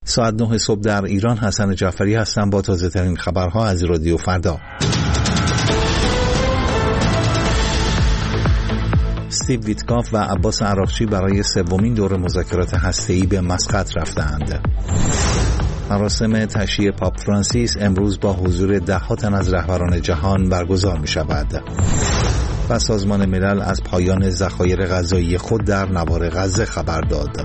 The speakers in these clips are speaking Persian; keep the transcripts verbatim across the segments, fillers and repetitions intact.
ساعت نه صبح در ایران. حسن جعفری هستم با تازه ترین خبرها از رادیو فردا. استیو ویتکاف و عباس عراقچی برای سومین دور مذاکرات هسته‌ای به مسقط رفتند. مراسم تشییع پاپ فرانسیس امروز با حضور ده‌ها تن از رهبران جهان برگزار می شود. و سازمان ملل از پایان ذخایر غذایی خود در نوار غزه خبر داد.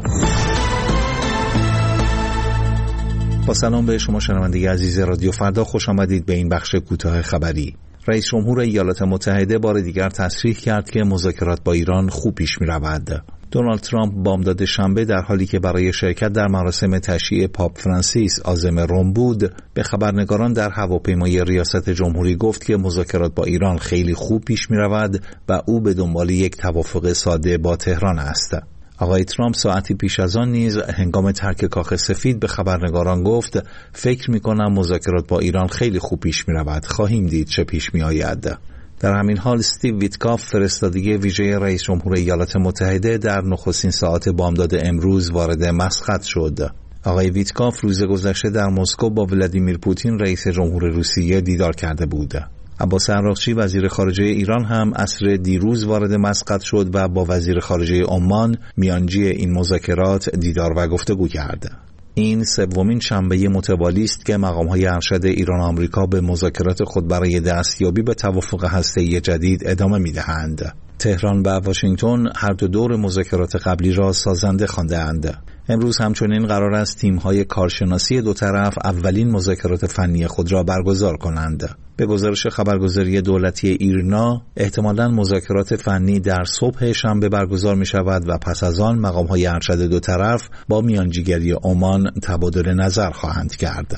با سلام به شما شنونده عزیز رادیو فردا، خوش آمدید به این بخش کوتاه خبری. رئیس جمهور ایالات متحده بار دیگر تصریح کرد که مذاکرات با ایران خوب پیش می رود. دونالد ترامپ بامداد شنبه در حالی که برای شرکت در مراسم تشییع پاپ فرانسیس عازم روم بود، به خبرنگاران در هواپیمای ریاست جمهوری گفت که مذاکرات با ایران خیلی خوب پیش می رود و او به دنبال یک توافق ساده با تهران است. آقای ترامپ ساعتی پیش از آن نیز هنگام ترک کاخ سفید به خبرنگاران گفت فکر می کنم مذاکرات با ایران خیلی خوب پیش می رود، خواهیم دید چه پیش می آید. در همین حال استیو ویتکاف فرستادگی ویژه رئیس جمهور ایالات متحده در نخستین ساعات بامداد امروز وارد مسقط شد. آقای ویتکاف روز گذشته در مسکو با ولادیمیر پوتین رئیس جمهور روسیه دیدار کرده بود. عباس عراقچی وزیر خارجه ایران هم عصر دیروز وارد مسقط شد و با وزیر خارجه عمان میانجی این مذاکرات دیدار و گفتگو کرد. این سومین شنبه متوالی است که مقام‌های ارشد ایران و آمریکا به مذاکرات خود برای دستیابی به توافق هسته‌ای جدید ادامه می‌دهند. تهران و واشنگتن هر دو دور مذاکرات قبلی را سازنده خوانده‌اند. امروز همچنین قرار است تیم‌های کارشناسی دو طرف اولین مذاکرات فنی خود را برگزار کنند. به گزارش خبرگزاری دولتی ایرنا، احتمالاً مذاکرات فنی در صبح شنبه برگزار می شود و پس از آن مقام‌های ارشد دو طرف با میانجیگری عمان تبادل نظر خواهند کرد.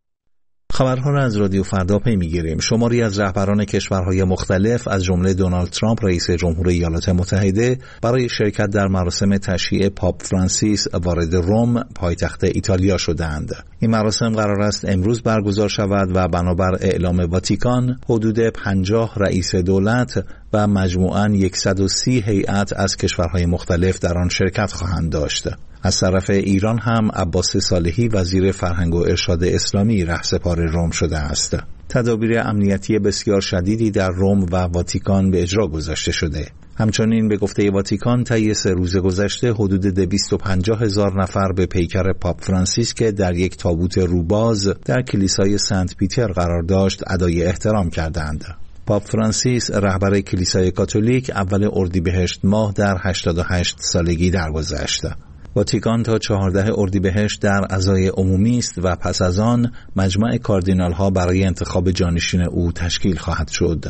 خبرها را از رادیو فردا پی می‌گیریم. شماری از رهبران کشورهای مختلف از جمله دونالد ترامپ رئیس جمهور ایالات متحده برای شرکت در مراسم تشییع پاپ فرانسیس وارد روم پایتخت ایتالیا شدند. این مراسم قرار است امروز برگزار شود و بنابر اعلام واتیکان حدود پنجاه رئیس دولت و مجموعاً صد و سی هیئت از کشورهای مختلف در آن شرکت خواهند داشت. از طرف ایران هم عباس صالحی وزیر فرهنگ و ارشاد اسلامی رهسپار روم شده است. تدابیر امنیتی بسیار شدیدی در روم و واتیکان به اجرا گذاشته شده. همچنین به گفته واتیکان طی سه روز گذشته حدود دویست و پنجاه هزار نفر به پیکر پاپ فرانسیس که در یک تابوت روباز در کلیسای سنت پیتر قرار داشت ادای احترام کردند. پاپ فرانسیس رهبر کلیسای کاتولیک اول اردیبهشت ماه در هشتاد و هشت سالگی درگذشت. واتیکان تا چهاردهم اردیبهشت در عزای عمومی است و پس از آن مجمع کاردینال ها برای انتخاب جانشین او تشکیل خواهد شد.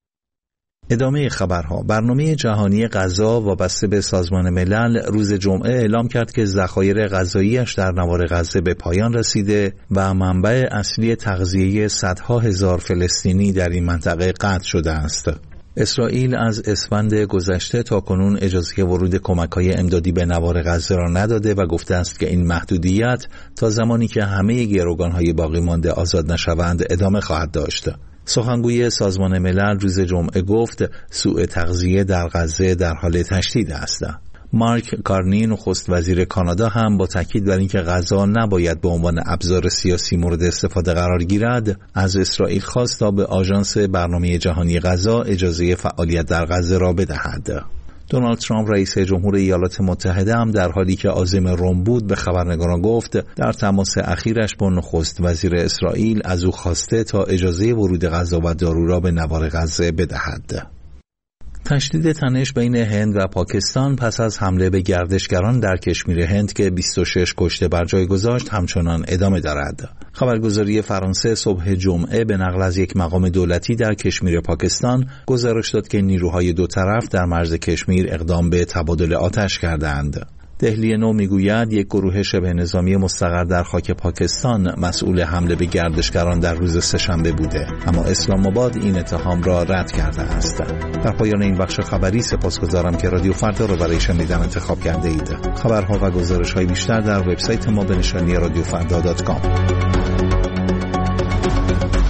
ادامه خبرها. برنامه جهانی غذا وابسته به سازمان ملل روز جمعه اعلام کرد که ذخایر غذایی‌اش در نوار غزه به پایان رسیده و منبع اصلی تغذیه صدها هزار فلسطینی در این منطقه قطع شده است. اسرائیل از اسفند گذشته تا کنون اجازه ورود کمک‌های امدادی به نوار غزه را نداده و گفته است که این محدودیت تا زمانی که همه گروگان‌های باقی مانده آزاد نشوند ادامه خواهد داشت. سخنگوی سازمان ملل روز جمعه گفت سوء تغذیه در غزه در حال تشدید است. مارک کارنی نخست وزیر کانادا هم با تاکید بر اینکه غذا نباید به عنوان ابزار سیاسی مورد استفاده قرار گیرد، از اسرائیل خواست تا به آژانس برنامه جهانی غذا اجازه فعالیت در غزه را بدهد. دونالد ترامپ رئیس جمهور ایالات متحده هم در حالی که عازم روم بود به خبرنگاران گفت در تماس اخیرش با نخست وزیر اسرائیل از او خواسته تا اجازه ورود غذا و دارو را به نوار غزه بدهد. تشدید تنش بین هند و پاکستان پس از حمله به گردشگران در کشمیر هند که بیست و شش کشته بر جای گذاشت همچنان ادامه دارد. خبرگزاری فرانسه صبح جمعه به نقل از یک مقام دولتی در کشمیر پاکستان گزارش داد که نیروهای دو طرف در مرز کشمیر اقدام به تبادل آتش کردند. دهلی نو میگوید یک گروه شبه نظامی مستقر در خاک پاکستان مسئول حمله به گردشگران در روز سه‌شنبه بوده، اما اسلام آباد این اتهام را رد کرده است. در پایان این بخش خبری سپاسگزارم که رادیو فردا را برای شنیدن انتخاب کرده اید. خبرها و گزارش‌های بیشتر در وبسایت ما به نشانی رادیو فردا دات کام.